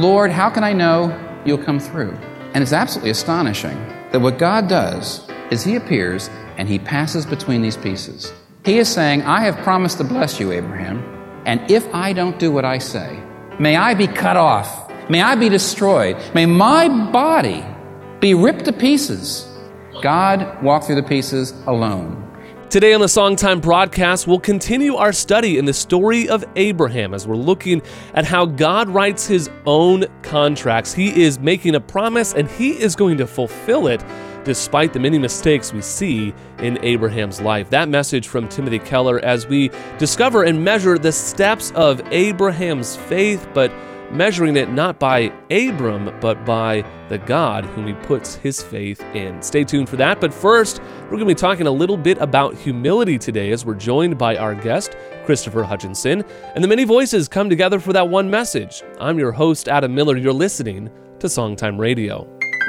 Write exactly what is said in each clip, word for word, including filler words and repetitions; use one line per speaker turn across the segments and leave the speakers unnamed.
Lord, how can I know you'll come through? And it's absolutely astonishing that what God does is he appears and he passes between these pieces. He is saying, I have promised to bless you, Abraham, and if I don't do what I say, may I be cut off, may I be destroyed, may my body be ripped to pieces. God walked through the pieces alone.
Today on the Songtime broadcast, we'll continue our study in the story of Abraham as we're looking at how God writes his own contracts. He is making a promise and he is going to fulfill it despite the many mistakes we see in Abraham's life. That message from Timothy Keller as we discover and measure the steps of Abraham's faith, but measuring it not by Abram, but by the God whom he puts his faith in. Stay tuned for that. But first, we're going to be talking a little bit about humility today as we're joined by our guest, Christopher Hutchinson, and the many voices come together for that one message. I'm your host, Adam Miller. You're listening to Songtime Radio.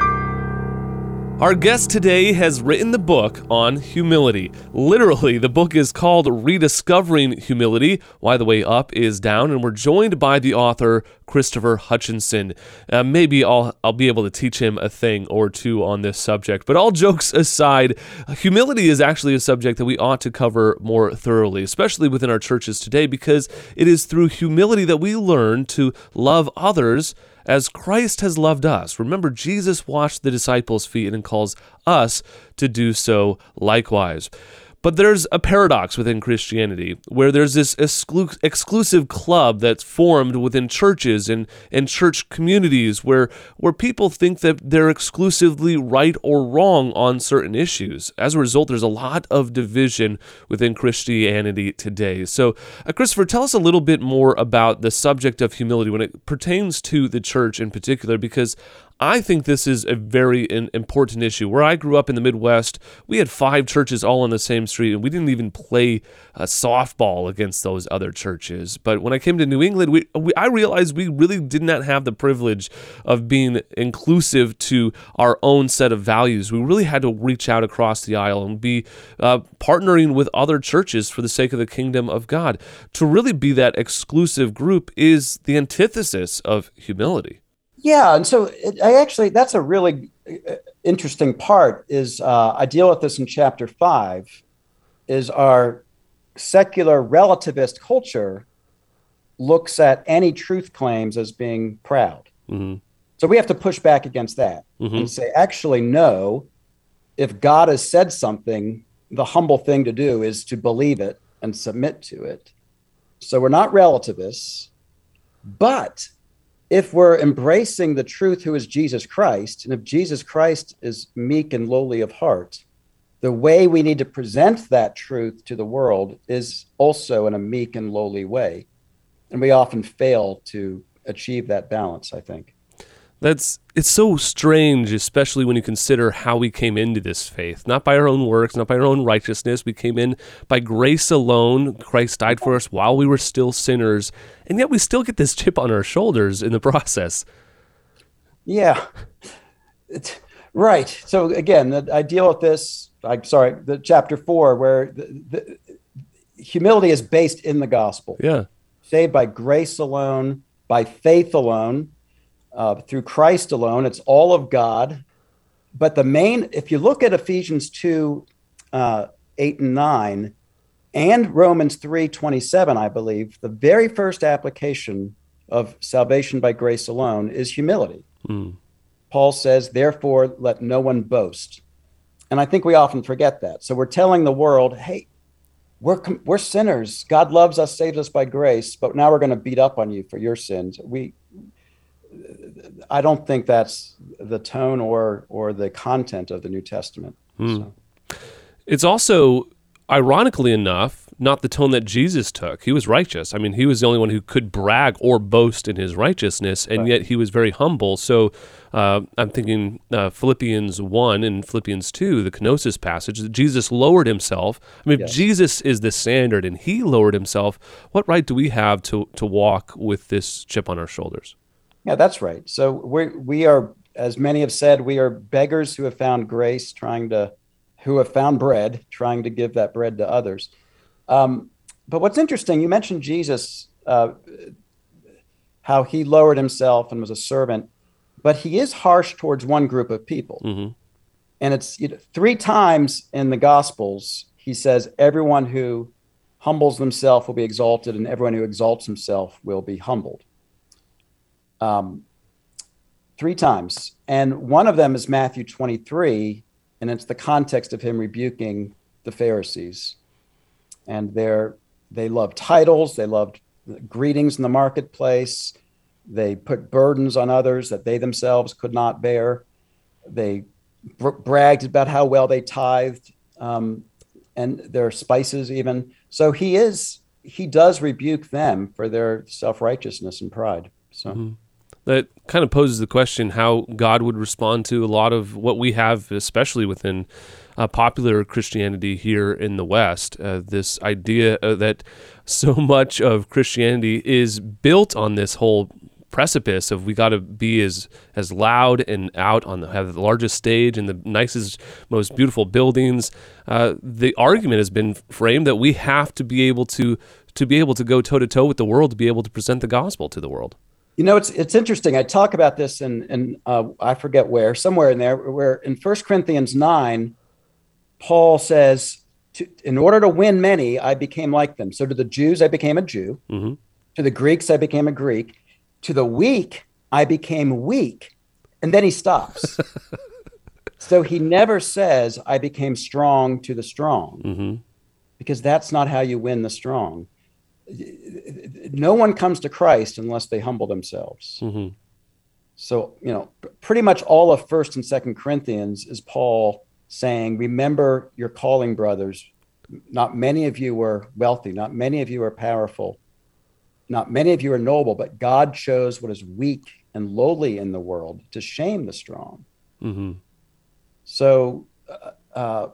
Our guest today has written the book on humility. Literally, the book is called Rediscovering Humility, Why the Way Up is Down, and we're joined by the author, Christopher Hutchinson. Uh, maybe I'll, I'll be able to teach him a thing or two on this subject, but all jokes aside, humility is actually a subject that we ought to cover more thoroughly, especially within our churches today, because it is through humility that we learn to love others as Christ has loved us. Remember, Jesus washed the disciples' feet and calls us to do so likewise. But there's a paradox within Christianity where there's this exclu- exclusive club that's formed within churches and, and church communities where, where people think that they're exclusively right or wrong on certain issues. As a result, there's a lot of division within Christianity today. So, uh, Christopher, tell us a little bit more about the subject of humility when it pertains to the church in particular, because I think this is a very important issue. Where I grew up in the Midwest, we had five churches all on the same street, and we didn't even play uh, softball against those other churches. But when I came to New England, we, we I realized we really did not have the privilege of being inclusive to our own set of values. We really had to reach out across the aisle and be uh, partnering with other churches for the sake of the kingdom of God. To really be that exclusive group is the antithesis of humility.
Yeah, and so it, I actually, that's a really interesting part is uh, I deal with this in chapter five, is our secular relativist culture looks at any truth claims as being proud. Mm-hmm. So we have to push back against that mm-hmm. and say, actually, no, if God has said something, the humble thing to do is to believe it and submit to it. So we're not relativists, but if we're embracing the truth who is Jesus Christ, and if Jesus Christ is meek and lowly of heart, the way we need to present that truth to the world is also in a meek and lowly way. And we often fail to achieve that balance, I think.
That's it's so strange, especially when you consider how we came into this faith. Not by our own works, not by our own righteousness. We came in by grace alone. Christ died for us while we were still sinners, and yet we still get this chip on our shoulders in the process.
Yeah, it's, right. So again, I deal with this, I'm sorry, the chapter four, where the, the, humility is based in the gospel.
Yeah.
Saved by grace alone, by faith alone, Uh, through Christ alone. It's all of God. But the main, if you look at Ephesians two, uh, eight and nine, and Romans three, twenty-seven, I believe, the very first application of salvation by grace alone is humility. Mm. Paul says, therefore, let no one boast. And I think we often forget that. So we're telling the world, hey, we're we're sinners. God loves us, saves us by grace, but now we're going to beat up on you for your sins. We I don't think that's the tone or or the content of the New Testament. Mm. So.
It's also, ironically enough, not the tone that Jesus took. He was righteous. I mean, he was the only one who could brag or boast in his righteousness, and right. yet he was very humble. So uh, I'm thinking uh, Philippians one and Philippians two, the kenosis passage, that Jesus lowered himself. I mean, yes. if Jesus is the standard and he lowered himself, what right do we have to to walk with this chip on our shoulders?
Yeah, that's right. So we we are, as many have said, we are beggars who have found grace, trying to, who have found bread, trying to give that bread to others. Um, but what's interesting, you mentioned Jesus. Uh, how he lowered himself and was a servant, but he is harsh towards one group of people.
Mm-hmm.
And it's you know, three times in the Gospels, he says, everyone who humbles themselves will be exalted, and everyone who exalts himself will be humbled. Um, three times. And one of them is Matthew twenty-three, and it's the context of him rebuking the Pharisees. And they're, they loved titles, they loved greetings in the marketplace, they put burdens on others that they themselves could not bear. They br- bragged about how well they tithed, um, and their spices even. So he is, he does rebuke them for their self-righteousness and pride. So
mm-hmm. That kind of poses the question how God would respond to a lot of what we have, especially within uh, popular Christianity here in the West. Uh, this idea uh, that so much of Christianity is built on this whole precipice of we got to be as as loud and out on the have the largest stage and the nicest, most beautiful buildings. Uh, the argument has been framed that we have to be able to to be able to go toe to toe with the world to be able to present the gospel to the world.
You know, it's it's interesting. I talk about this in in uh, I forget where, somewhere in there, where in First Corinthians nine, Paul says, to, "In order to win many, I became like them. So to the Jews, I became a Jew.
Mm-hmm.
To the Greeks, I became a Greek. To the weak, I became weak." And then he stops. So he never says, "I became strong to the strong,"
mm-hmm.
because that's not how you win the strong. No one comes to Christ unless they humble themselves.
Mm-hmm.
So, you know, pretty much all of First and Second Corinthians is Paul saying, remember your calling, brothers. Not many of you were wealthy. Not many of you are powerful. Not many of you are noble, but God chose what is weak and lowly in the world to shame the strong.
Mm-hmm.
So, uh, uh,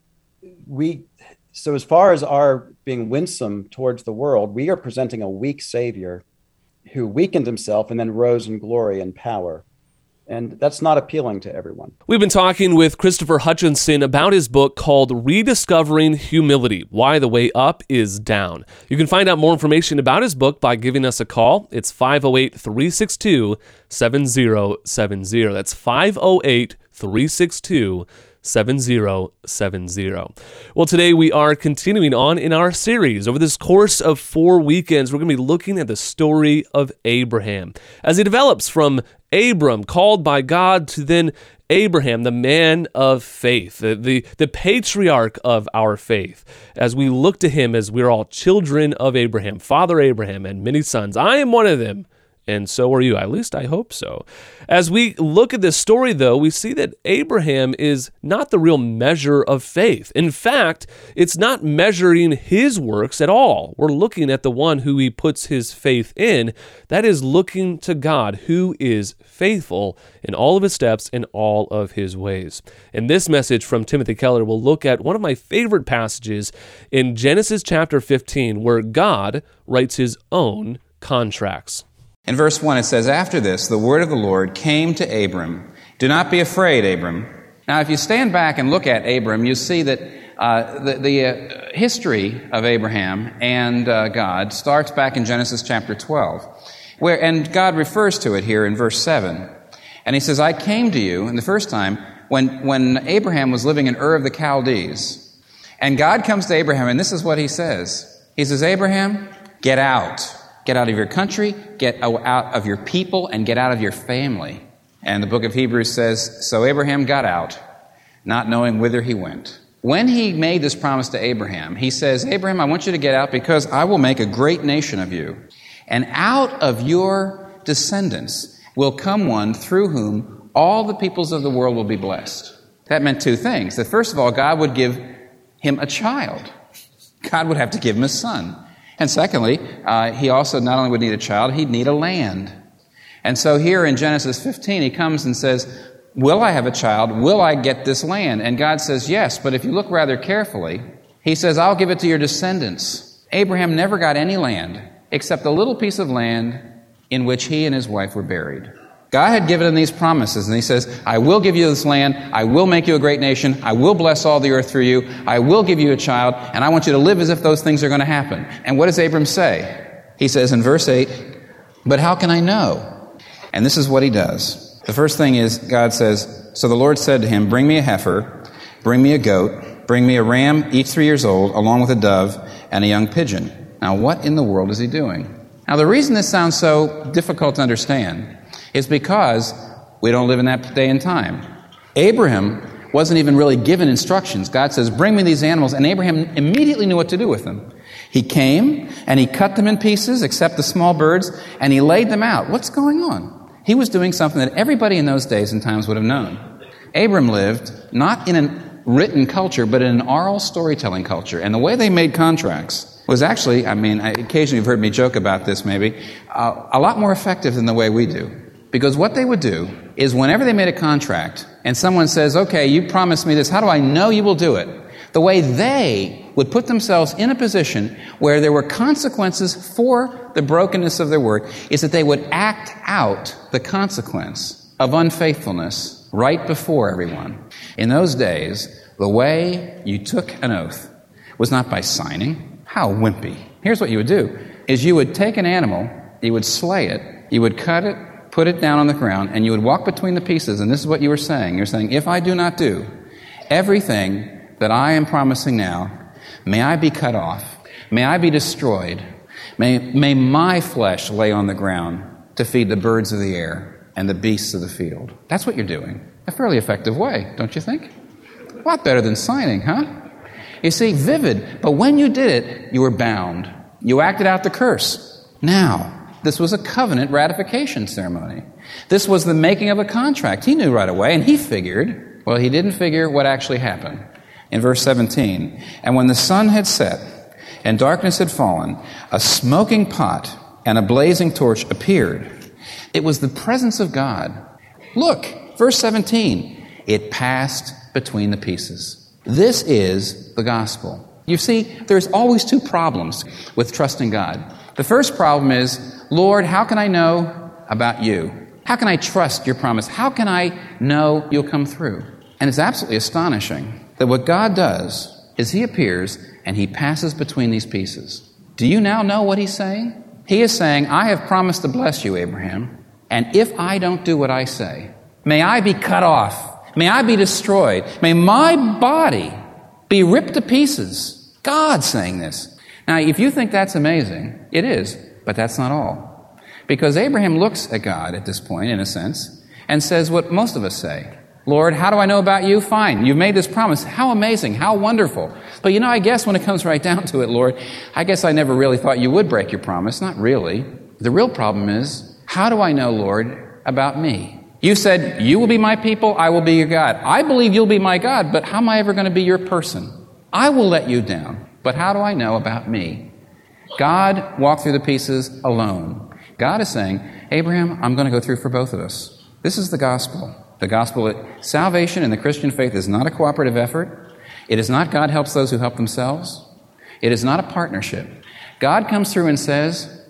we, so as far as our being winsome towards the world, we are presenting a weak Savior who weakened himself and then rose in glory and power. And that's not appealing to everyone.
We've been talking with Christopher Hutchinson about his book called Rediscovering Humility, Why the Way Up is Down. You can find out more information about his book by giving us a call. It's five oh eight, three six two, seven oh seven oh. That's five oh eight, three six two, seven oh seven oh. Well, today we are continuing on in our series. Over this course of four weekends, we're going to be looking at the story of Abraham as he develops from Abram, called by God, to then Abraham, the man of faith, the, the, the patriarch of our faith, as we look to him as we're all children of Abraham, Father Abraham, and many sons. I am one of them. And so are you. At least I hope so. As we look at this story, though, we see that Abraham is not the real measure of faith. In fact, it's not measuring his works at all. We're looking at the one who he puts his faith in. That is looking to God, who is faithful in all of his steps and all of his ways. In this message from Timothy Keller, we'll look at one of my favorite passages in Genesis chapter fifteen, where God writes his own contracts.
In verse one, it says, "After this, the word of the Lord came to Abram. Do not be afraid, Abram." Now, if you stand back and look at Abram, you see that uh, the, the uh, history of Abraham and uh, God starts back in Genesis chapter twelve, where and God refers to it here in verse seven. And he says, "I came to you," and the first time, when, when Abraham was living in Ur of the Chaldees. And God comes to Abraham, and this is what he says. He says, "Abraham, get out. Get out of your country, get out of your people, and get out of your family." And the book of Hebrews says, so Abraham got out, not knowing whither he went. When he made this promise to Abraham, he says, "Abraham, I want you to get out because I will make a great nation of you. And out of your descendants will come one through whom all the peoples of the world will be blessed." That meant two things. That first of all, God would give him a child. God would have to give him a son. And secondly, uh, he also not only would need a child, he'd need a land. And so here in Genesis fifteen, he comes and says, will I have a child? Will I get this land? And God says, yes, but if you look rather carefully, he says, I'll give it to your descendants. Abraham never got any land except a little piece of land in which he and his wife were buried. God had given him these promises, and he says, I will give you this land, I will make you a great nation, I will bless all the earth through you, I will give you a child, and I want you to live as if those things are going to happen. And what does Abram say? He says in verse eight, But how can I know? And this is what he does. The first thing is, God says, so the Lord said to him, bring me a heifer, bring me a goat, bring me a ram, each three years old, along with a dove and a young pigeon. Now, what in the world is he doing? Now, the reason this sounds so difficult to understand is because we don't live in that day and time. Abraham wasn't even really given instructions. God says, bring me these animals, and Abraham immediately knew what to do with them. He came, and he cut them in pieces, except the small birds, and he laid them out. What's going on? He was doing something that everybody in those days and times would have known. Abram lived not in a written culture, but in an oral storytelling culture. And the way they made contracts was actually, I mean, occasionally you've heard me joke about this maybe, uh, a lot more effective than the way we do. Because what they would do is whenever they made a contract and someone says, okay, you promised me this, how do I know you will do it? The way they would put themselves in a position where there were consequences for the brokenness of their word is that they would act out the consequence of unfaithfulness right before everyone. In those days, the way you took an oath was not by signing. How wimpy. Here's what you would do, is you would take an animal, you would slay it, you would cut it, put it down on the ground, and you would walk between the pieces, and this is what you were saying. You're saying, if I do not do everything that I am promising now, may I be cut off, may I be destroyed, may, may my flesh lay on the ground to feed the birds of the air and the beasts of the field. That's what you're doing. A fairly effective way, don't you think? A lot better than signing, huh? You see, vivid, but when you did it, you were bound. You acted out the curse. Now, this was a covenant ratification ceremony. This was the making of a contract. He knew right away, and he figured, well, he didn't figure what actually happened. In verse seventeen, and when the sun had set and darkness had fallen, a smoking pot and a blazing torch appeared. It was the presence of God. Look, verse seventeen, it passed between the pieces. This is the gospel. You see, there's always two problems with trusting God. The first problem is, Lord, how can I know about you? How can I trust your promise? How can I know you'll come through? And it's absolutely astonishing that what God does is he appears and he passes between these pieces. Do you now know what he's saying? He is saying, I have promised to bless you, Abraham, and if I don't do what I say, may I be cut off. May I be destroyed. May my body be ripped to pieces. God's saying this. Now, if you think that's amazing, it is, but that's not all. Because Abraham looks at God at this point, in a sense, and says what most of us say. Lord, how do I know about you? Fine, you've made this promise. How amazing, how wonderful. But you know, I guess when it comes right down to it, Lord, I guess I never really thought you would break your promise. Not really. The real problem is, how do I know, Lord, about me? You said, you will be my people, I will be your God. I believe you'll be my God, but how am I ever going to be your person? I will let you down, but how do I know about me? God walked through the pieces alone. God is saying, Abraham, I'm going to go through for both of us. This is the gospel. The gospel that salvation in the Christian faith is not a cooperative effort. It is not God helps those who help themselves. It is not a partnership. God comes through and says,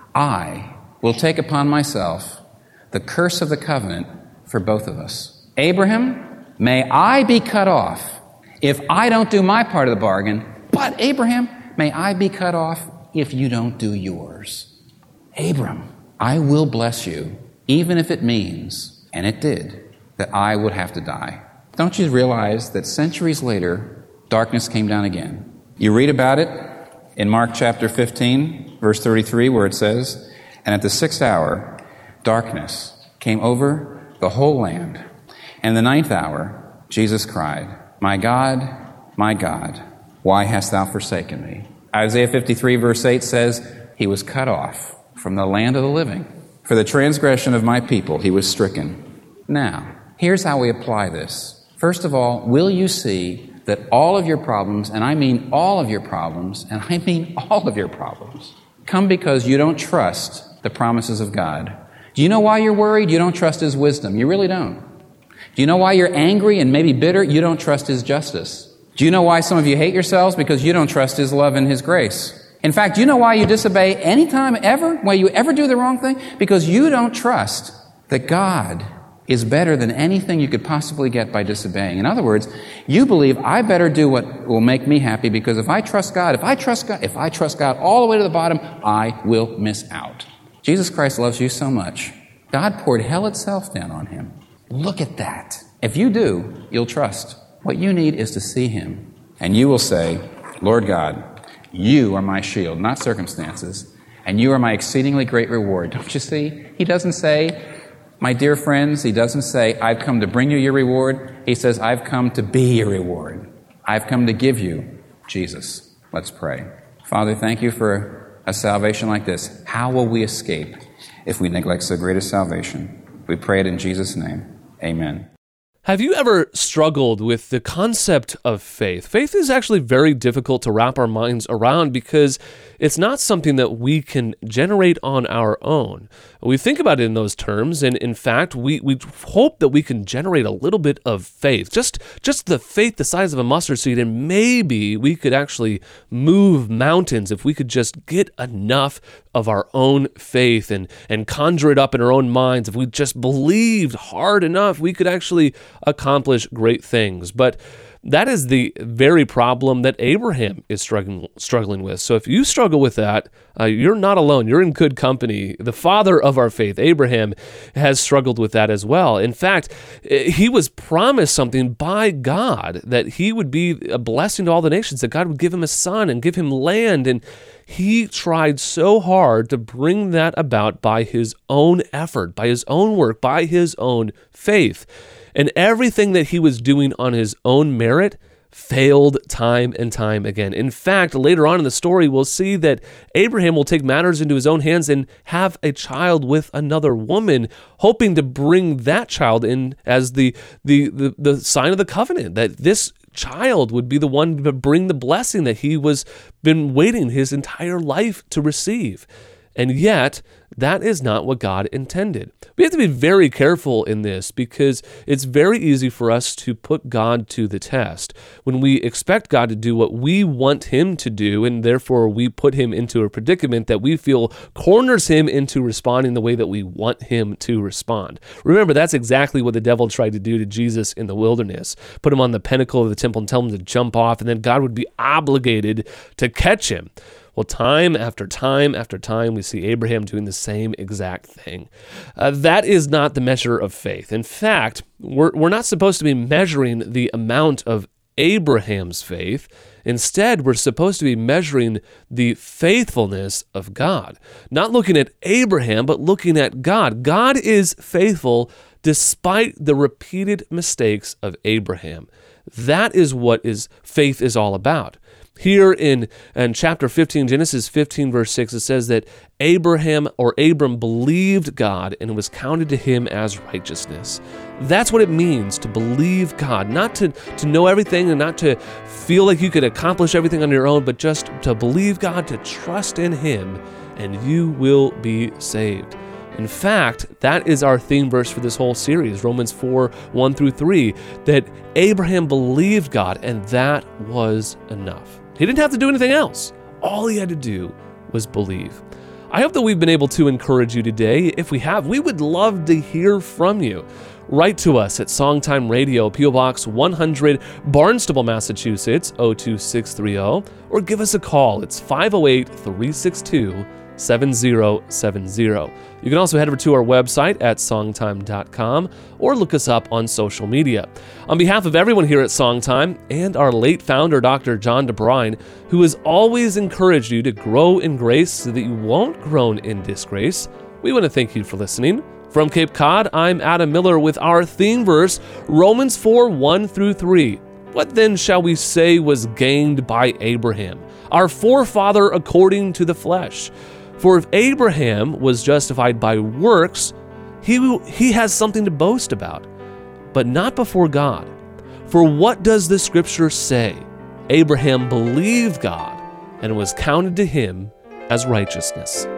I will take upon myself the curse of the covenant for both of us. Abraham, may I be cut off if I don't do my part of the bargain, but Abraham, may I be cut off if you don't do yours. Abram, I will bless you, even if it means, and it did, that I would have to die. Don't you realize that centuries later, darkness came down again? You read about it in Mark chapter fifteen, verse thirty-three, where it says, and at the sixth hour, darkness came over the whole land. And in the ninth hour, Jesus cried, my God, my God, why hast thou forsaken me? Isaiah fifty-three, verse eight says, he was cut off from the land of the living. For the transgression of my people, he was stricken. Now, here's how we apply this. First of all, will you see that all of your problems, and I mean all of your problems, and I mean all of your problems, come because you don't trust the promises of God. Do you know why you're worried? You don't trust his wisdom. You really don't. Do you know why you're angry and maybe bitter? You don't trust his justice. Do you know why some of you hate yourselves? Because you don't trust his love and his grace. In fact, do you know why you disobey anytime ever? Why you ever do the wrong thing? Because you don't trust that God is better than anything you could possibly get by disobeying. In other words, you believe I better do what will make me happy because if I trust God, if I trust God, if I trust God all the way to the bottom, I will miss out. Jesus Christ loves you so much. God poured hell itself down on him. Look at that. If you do, you'll trust. What you need is to see him. And you will say, Lord God, you are my shield, not circumstances, and you are my exceedingly great reward. Don't you see? He doesn't say, my dear friends, he doesn't say, I've come to bring you your reward. He says, I've come to be your reward. I've come to give you Jesus. Let's pray. Father, thank you for a salvation like this. How will we escape if we neglect so great a salvation? We pray it in Jesus' name. Amen.
Have you ever struggled with the concept of faith? Faith is actually very difficult to wrap our minds around because it's not something that we can generate on our own. We think about it in those terms, and in fact, we, we hope that we can generate a little bit of faith, just, just the faith the size of a mustard seed, and maybe we could actually move mountains if we could just get enough of our own faith and, and conjure it up in our own minds. If we just believed hard enough, we could actually accomplish great things. But that is the very problem that Abraham is struggling struggling with. So if you struggle with that, uh, you're not alone. You're in good company. The father of our faith, Abraham, has struggled with that as well. In fact, he was promised something by God, that he would be a blessing to all the nations, that God would give him a son and give him land. And he tried so hard to bring that about by his own effort, by his own work, by his own faith. And everything that he was doing on his own merit failed time and time again. In fact, later on in the story, we'll see that Abraham will take matters into his own hands and have a child with another woman, hoping to bring that child in as the the the, the sign of the covenant, that this child would be the one to bring the blessing that he was been waiting his entire life to receive. And yet, that is not what God intended. We have to be very careful in this because it's very easy for us to put God to the test. When we expect God to do what we want him to do, and therefore we put him into a predicament that we feel corners him into responding the way that we want him to respond. Remember, that's exactly what the devil tried to do to Jesus in the wilderness. Put him on the pinnacle of the temple and tell him to jump off, and then God would be obligated to catch him. Well, time after time after time, we see Abraham doing the same exact thing. Uh, that is not the measure of faith. In fact, we're, we're not supposed to be measuring the amount of Abraham's faith. Instead, we're supposed to be measuring the faithfulness of God. Not looking at Abraham, but looking at God. God is faithful despite the repeated mistakes of Abraham. That is what is faith is all about. Here in, in chapter fifteen, Genesis fifteen, verse six, it says that Abraham or Abram believed God and it was counted to him as righteousness. That's what it means to believe God, not to, to know everything and not to feel like you could accomplish everything on your own, but just to believe God, to trust in him, and you will be saved. In fact, that is our theme verse for this whole series, Romans four, one through three, that Abraham believed God and that was enough. He didn't have to do anything else. All he had to do was believe. I hope that we've been able to encourage you today. If we have, we would love to hear from you. Write to us at Songtime Radio, P O Box one hundred, Barnstable, Massachusetts, oh two six three oh, or give us a call. It's five oh eight, three six two, seven oh seven oh. You can also head over to our website at songtime dot com or look us up on social media. On behalf of everyone here at Songtime and our late founder, Doctor John DeBrine, who has always encouraged you to grow in grace so that you won't groan in disgrace, we want to thank you for listening. From Cape Cod, I'm Adam Miller with our theme verse, Romans four, one through three. What then shall we say was gained by Abraham, our forefather according to the flesh? For if Abraham was justified by works, he, he has something to boast about, but not before God. For what does the scripture say? Abraham believed God, and it was counted to him as righteousness.